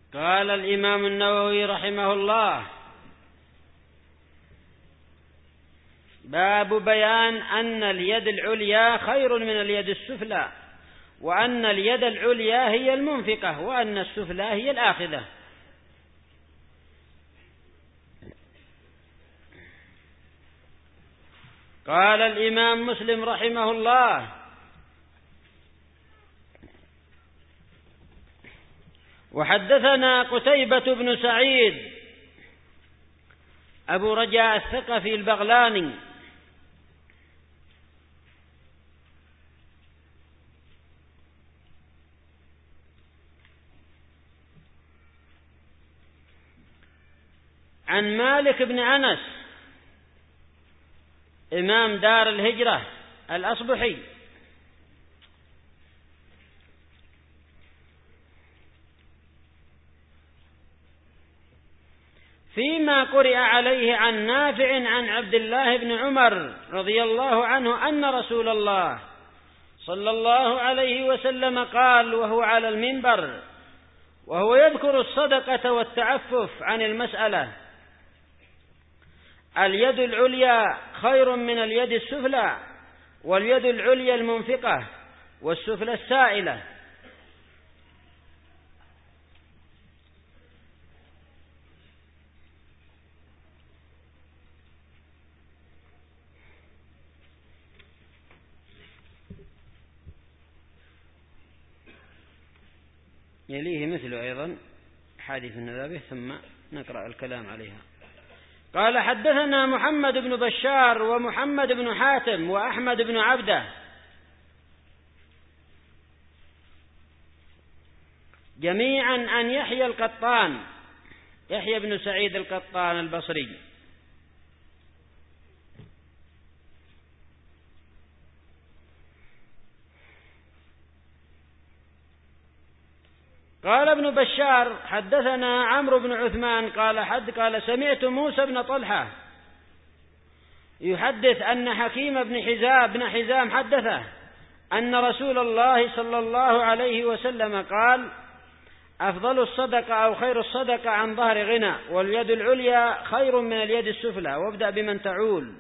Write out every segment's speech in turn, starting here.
قال الإمام النووي رحمه الله: باب بيان أن اليد العليا خير من اليد السفلى، وأن اليد العليا هي المنفقة، وأن السفلى هي الآخذة. قال الإمام مسلم رحمه الله: وحدثنا قتيبة بن سعيد أبو رجاء الثقفي البغلاني عن مالك بن أنس إمام دار الهجرة الأصبحي فيما قرئ عليه عن نافع عن عبد الله بن عمر رضي الله عنه أن رسول الله صلى الله عليه وسلم قال وهو على المنبر وهو يذكر الصدقة والتعفف عن المسألة: اليد العليا خير من اليد السفلى، واليد العليا المنفقة، والسفلى السائلة. يليه مثل أيضا حديث النبي ثم نقرأ الكلام عليها. قال: حدثنا محمد بن بشار ومحمد بن حاتم وأحمد بن عبده جميعا عن يحيى القطان، يحيى بن سعيد القطان البصري، قال ابن بشار: حدثنا عمرو بن عثمان قال سمعت موسى بن طلحة يحدث أن حكيم بن حزام حدثه أن رسول الله صلى الله عليه وسلم قال: أفضل الصدقة أو خير الصدقة عن ظهر غنى، واليد العليا خير من اليد السفلى، وابدأ بمن تعول.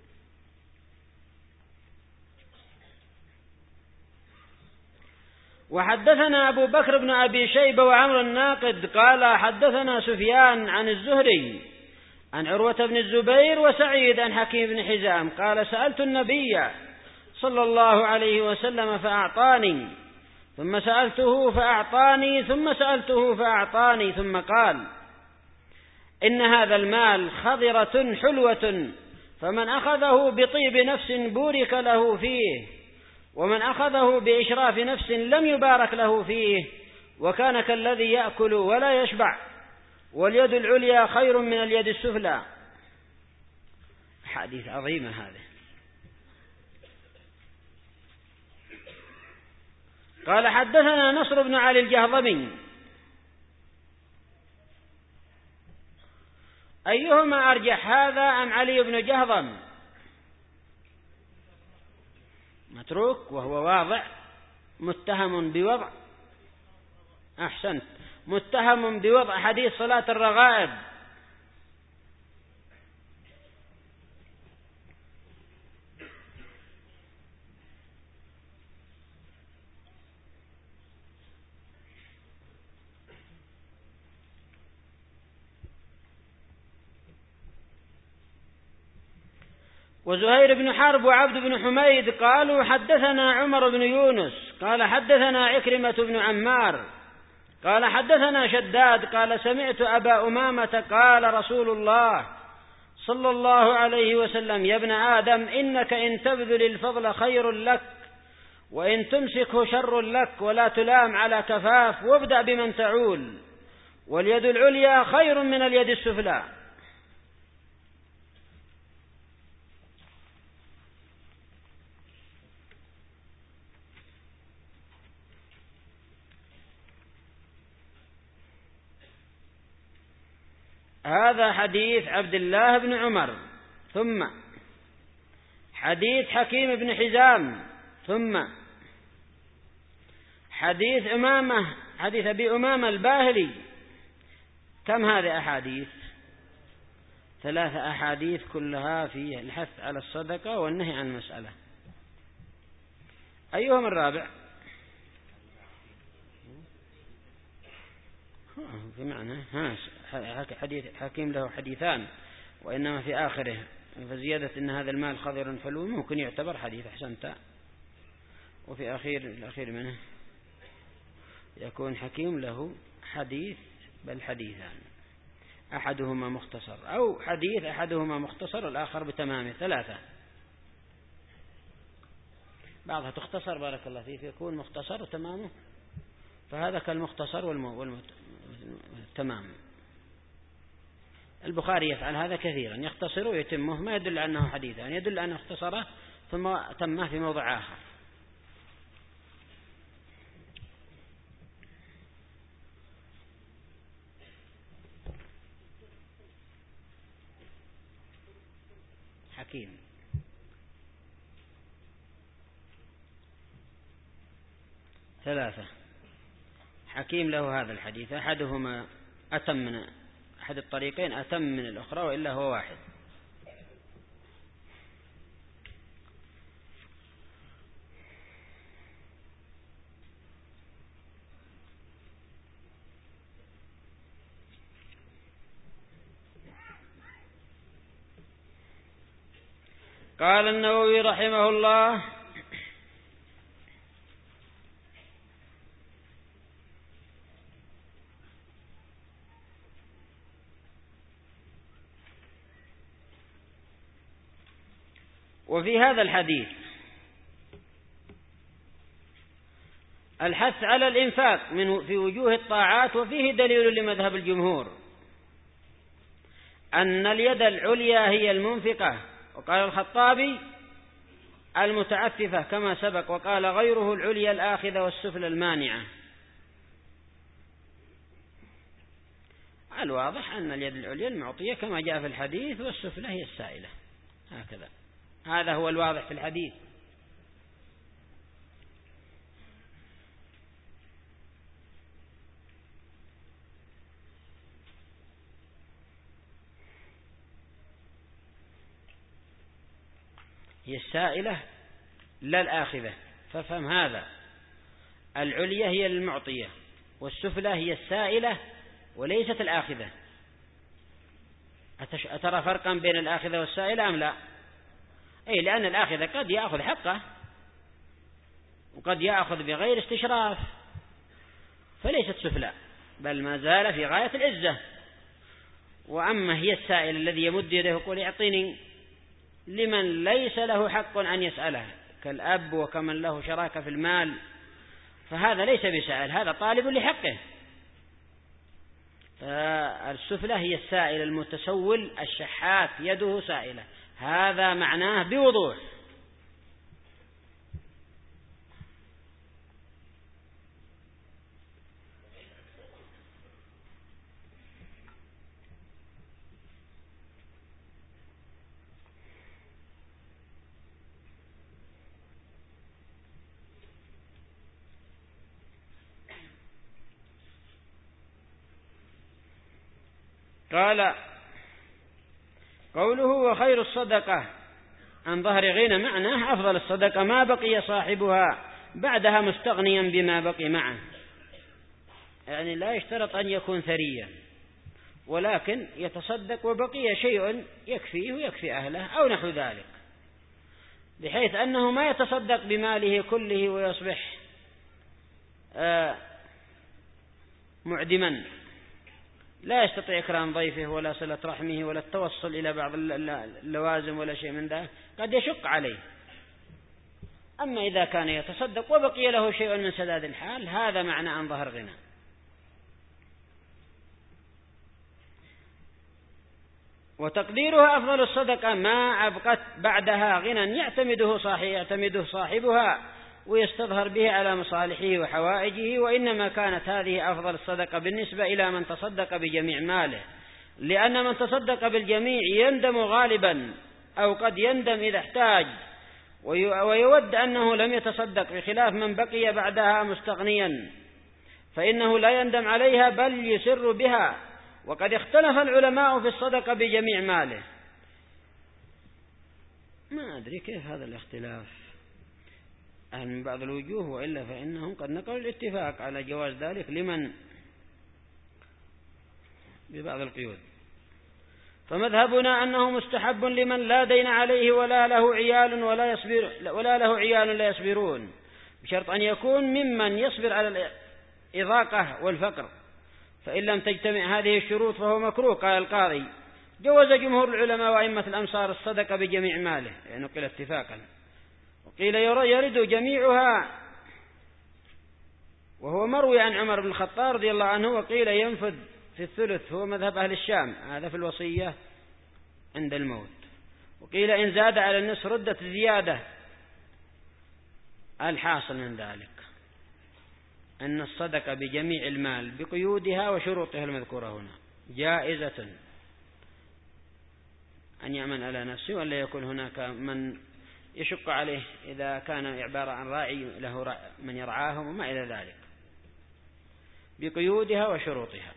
وحدثنا أبو بكر بن أبي شيبة وعمر الناقد قال حدثنا سفيان عن الزهري عن عروة بن الزبير وسعيد عن حكيم بن حزام قال: سألت النبي صلى الله عليه وسلم فأعطاني، ثم سألته فأعطاني، ثم سألته فأعطاني، ثم قال: إن هذا المال خضرة حلوة، فمن أخذه بطيب نفس بورك له فيه، ومن أخذه بإشراف نفس لم يبارك له فيه، وكان كالذي يأكل ولا يشبع، واليد العليا خير من اليد السفلى. حديث عظيمة هذا. قال: حدثنا نصر بن علي الجهضمي. أيهما أرجح، هذا أم علي بن جهضم؟ متروك وهو واضع، متهم بوضع، أحسنت، متهم بوضع حديث صلاة الرغائب. وزهير بن حرب وعبد بن حميد قالوا حدثنا عمر بن يونس قال حدثنا عكرمة بن عمار قال حدثنا شداد قال سمعت أبا أمامة قال رسول الله صلى الله عليه وسلم: يا ابن آدم إنك إن تبذل الفضل خير لك، وإن تمسكه شر لك، ولا تلام على كفاف، وابدأ بمن تعول، واليد العليا خير من اليد السفلى. هذا حديث عبد الله بن عمر، ثم حديث حكيم بن حزام، ثم حديث أبي أمامة الباهلي، كم هذه أحاديث؟ 3 أحاديث كلها في الحث على الصدقة والنهي عن المسألة. أيهم الرابع؟ في معنى حديث حكيم له حديثان وإنما في آخره فزيادة إن هذا المال خضر حلو ممكن يعتبر حديث. أحسنت. وفي الأخير منه يكون حكيم له حديث بل حديثان، أحدهما مختصر أو حديث أحدهما مختصر الآخر بتمامه. 3. بعضها تختصر بارك الله فيك يكون مختصر تمامه، فهذا كالمختصر والتمام. البخاري يفعل هذا كثيرا، يختصره ويتمه، ما يدل أنه حديثان، يدل أنه اختصره ثم تمه في موضع آخر. حكيم. 3 حكيم له هذا الحديث، أحدهما أتم من أحد الطريقين أتم من الأخرى وإلا هو واحد. قال النووي رحمه الله: وفي هذا الحديث الحث على الإنفاق في وجوه الطاعات، وفيه دليل لمذهب الجمهور أن اليد العليا هي المنفقة، وقال الخطابي المتعففة كما سبق، وقال غيره العليا الآخذة والسفلى المانعة. الواضح أن اليد العليا المعطية كما جاء في الحديث، والسفلى هي السائلة، هكذا. هذا هو الواضح في الحديث. هي السائلة لا الآخذة، فافهم هذا. العليا هي المعطية والسفلى هي السائلة وليست الآخذة. أترى فرقا بين الآخذة والسائلة أم لا؟ أي لأن الآخذة قد يأخذ حقه وقد يأخذ بغير استشراف، فليست سفلى بل ما زال في غاية العزة. وأما هي السائل الذي يمد يده يقول اعطيني، لمن ليس له حق أن يسأله كالأب وكمن له شراكة في المال، فهذا ليس بسائل، هذا طالب لحقه. فالسفلى هي السائل المتسول الشحات يده سائلة، هذا معناه بوضوح. قال قوله وخير الصدقة عن ظهر غنى، معناه أفضل الصدقة ما بقي صاحبها بعدها مستغنيا بما بقي معه، يعني لا يشترط أن يكون ثريا، ولكن يتصدق وبقي شيء يكفيه ويكفي أهله أو نحو ذلك، بحيث أنه ما يتصدق بماله كله ويصبح معدما، لا يستطيع إكرام ضيفه ولا صلة رحمه ولا التوصل إلى بعض اللوازم ولا شيء من ذلك، قد يشق عليه. أما إذا كان يتصدق وبقي له شيء من سداد الحال، هذا معنى عن ظهر غنى. وتقديرها أفضل الصدقة ما أبقت بعدها غنى يعتمده صاحبها ويستظهر به على مصالحه وحوائجه، وإنما كانت هذه أفضل الصدقة بالنسبة إلى من تصدق بجميع ماله، لأن من تصدق بالجميع يندم غالبا أو قد يندم إذا احتاج ويود أنه لم يتصدق، بخلاف من بقي بعدها مستغنيا فإنه لا يندم عليها بل يسر بها وقد اختلف العلماء في الصدقة بجميع ماله. ما أدري كيف هذا الاختلاف من بعض الوجوه، وإلا فإنهم قد نقلوا الاتفاق على جواز ذلك لمن ببعض القيود. فمذهبنا أنه مستحب لمن لا دين عليه ولا له عيال لا يصبرون، بشرط أن يكون ممن يصبر على الإضاقة والفقر، فإن لم تجتمع هذه الشروط فهو مكروه. قال القاضي: جوز جمهور العلماء وأئمة الأمصار الصدقة بجميع ماله، يعني نقل اتفاقا. وقيل يرد جميعها، وهو مروي عن عمر بن الخطاب رضي الله عنه. وقيل ينفذ في الثلث، هو مذهب أهل الشام، هذا في الوصية عند الموت. وقيل إن زاد على النصف ردت زيادة. الحاصل من ذلك أن الصدقة بجميع المال بقيودها وشروطها المذكورة هنا جائزة، أن يأمن على نفسه ولا يكون هناك من يشق عليه إذا كان عبارة عن راعي له من يرعاهم وما إلى ذلك، بقيودها وشروطها.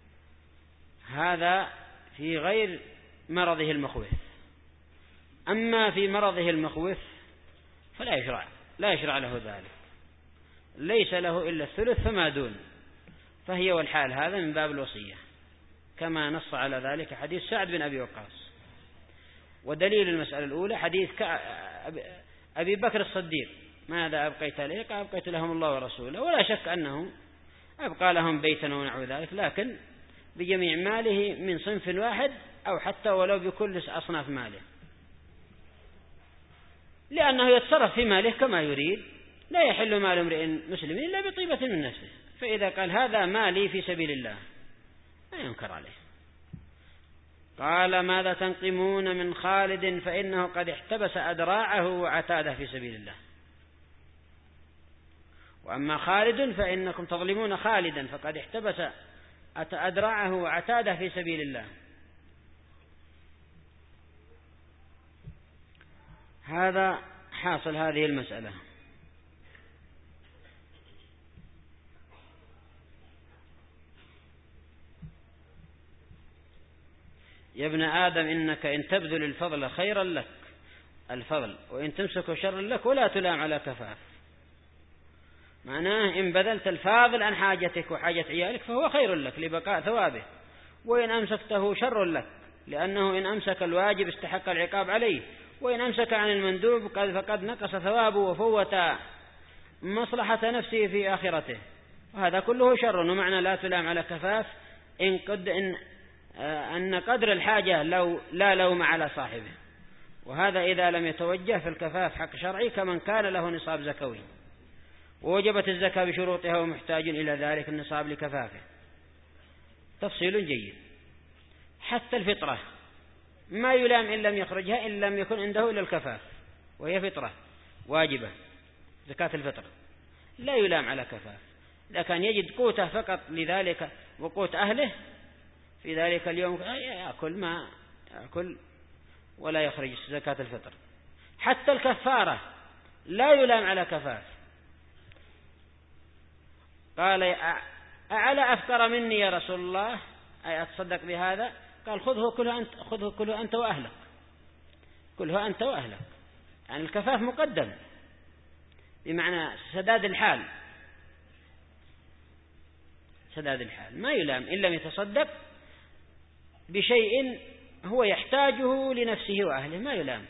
هذا في غير مرضه المخوف. أما في مرضه المخوف فلا يشرع له ذلك، ليس له إلا الثلث فما دون، فهي والحال هذا من باب الوصية، كما نص على ذلك حديث سعد بن أبي وقاص. ودليل المسألة الأولى حديث أبي بكر الصديق: ماذا أبقيت لي؟ قال: أبقيت لهم الله ورسوله. ولا شك أنه أبقى لهم بيتا ونحو ذلك، لكن بجميع ماله من صنف واحد، أو حتى ولو بكل أصناف ماله، لأنه يتصرف في ماله كما يريد، لا يحل مال امرئ مسلم إلا بطيبة من نفسه. فإذا قال هذا مالي في سبيل الله لا ينكر عليه. قال: ماذا تنقمون من خالد فإنه قد احتبس أدراعه وعتاده في سبيل الله. وأما خالد فإنكم تظلمون خالدا فقد احتبس أدراعه وعتاده في سبيل الله. هذا حاصل هذه المسألة. يا ابن آدم إنك إن تبذل الفضل خيرا لك الفضل، وإن تمسك شرا لك، ولا تلام على كفاف. معناه إن بذلت الفاضل عن حاجتك وحاجة عيالك فهو خير لك لبقاء ثوابه، وإن أمسكته شر لك، لأنه إن أمسك الواجب استحق العقاب عليه، وإن أمسك عن المندوب فقد نقص ثوابه وفوت مصلحة نفسه في آخرته، وهذا كله شر. ومعنى لا تلام على كفاف أن قدر الحاجة لا لوم على صاحبه، وهذا إذا لم يتوجه في الكفاف حق شرعي كمن كان له نصاب زكوي، ووجبت الزكاة بشروطها ومحتاج إلى ذلك النصاب لكفافه. تفصيل جيد. حتى الفطرة ما يلام إن لم يخرجها إن لم يكن عنده إلا الكفاف، وهي فطرة واجبة زكاة الفطر، لا يلام على كفاف. إذا كان يجد قوته فقط لذلك وقوت أهله في ذلك اليوم يأكل ما يأكل ولا يخرج زكاة الفطر. حتى الكفارة لا يلام على كفاف. قال: أعلى أفطر مني يا رسول الله، أي أتصدق بهذا؟ قال: خذه كله أنت وأهلك، كله أنت وأهلك. يعني الكفاف مقدم بمعنى سداد الحال، ما يلام إن لم يتصدق بشيء هو يحتاجه لنفسه وأهله، ما يلام.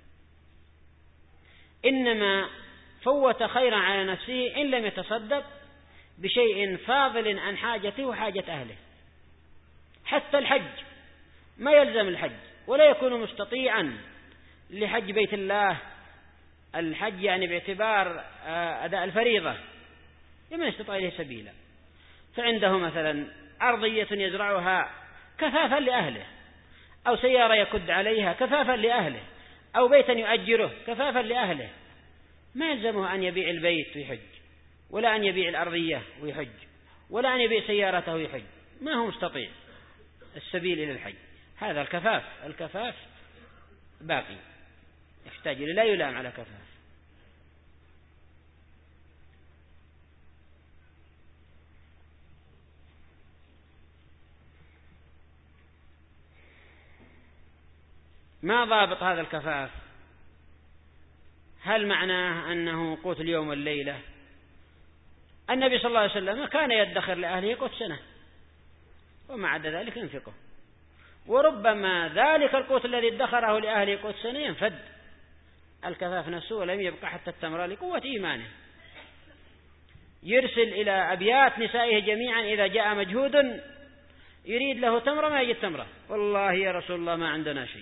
إنما فوت خيرا على نفسه إن لم يتصدق بشيء فاضل عن حاجته وحاجة أهله. حتى الحج ما يلزم الحج ولا يكون مستطيعا لحج بيت الله، الحج يعني باعتبار أداء الفريضة، لمن يستطيع إليه سبيلا. فعنده مثلا أرضية يزرعها كفافا لأهله، أو سيارة يكد عليها كفافا لأهله، أو بيتا يؤجره كفافا لأهله، ما يلزمه أن يبيع البيت ويحج، ولا أن يبيع الأرضية ويحج، ولا أن يبيع سيارته ويحج، ما هو مستطيع السبيل إلى الحج. هذا الكفاف باقي، يحتاج إلى لا يلام على كفاف. ما ضابط هذا الكفاف؟ هل معناه أنه قوت اليوم والليلة؟ النبي صلى الله عليه وسلم كان يدخر لأهله قوت سنة، ومع ذلك ينفقه، وربما ذلك القوت الذي ادخره لأهله قوت سنة ينفد الكفاف نفسه ولم يبقى حتى التمرة لقوة إيمانه. يرسل إلى أبيات نسائه جميعا إذا جاء مجهود يريد له تمرة ما يجد تمرة، والله يا رسول الله ما عندنا شيء.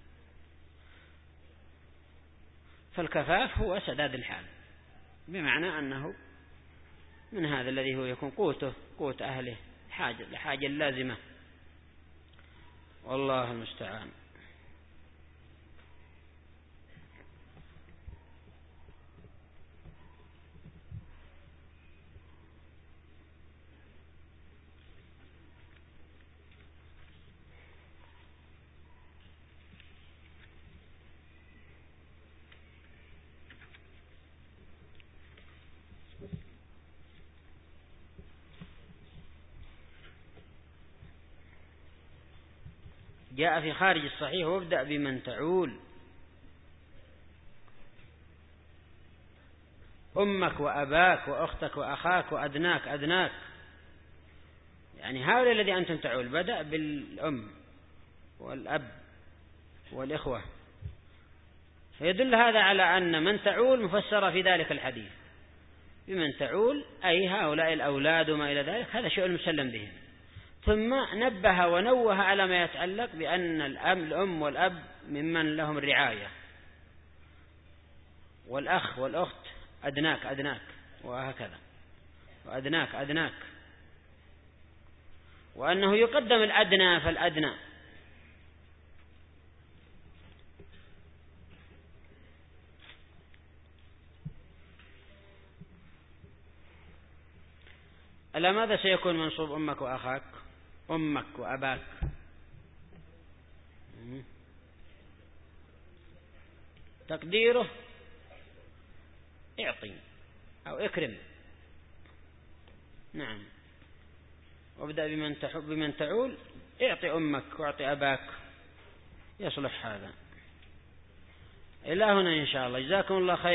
فالكفاف هو سداد الحال، بمعنى أنه من هذا الذي هو يكون قوته قوت أهله لحاجة لازمة، والله المستعان. جاء في خارج الصحيح: وابدأ بمن تعول، أمك وأباك وأختك وأخاك وأدناك أدناك، يعني هؤلاء الذي أنتم تعول. بدأ بالأم والأب والإخوة، فيدل هذا على أن من تعول مفسرة في ذلك الحديث بمن تعول، أي هؤلاء الأولاد وما إلى ذلك، هذا شيء مسلم بهم. ثم نبه ونوه على ما يتعلق بأن الأم والأب ممن لهم الرعاية، والأخ والأخت أدناك أدناك، وهكذا، وأدناك أدناك، وأنه يقدم الأدنى فالأدنى. ألا ماذا سيكون منصوب أمك وأخاك؟ أمك وأباك، تقديره اعطي أو اكرم. نعم، وابدأ بمن تعول، اعطي أمك واعطي أباك، يصلح هذا. إلى هنا إن شاء الله. جزاكم الله خير.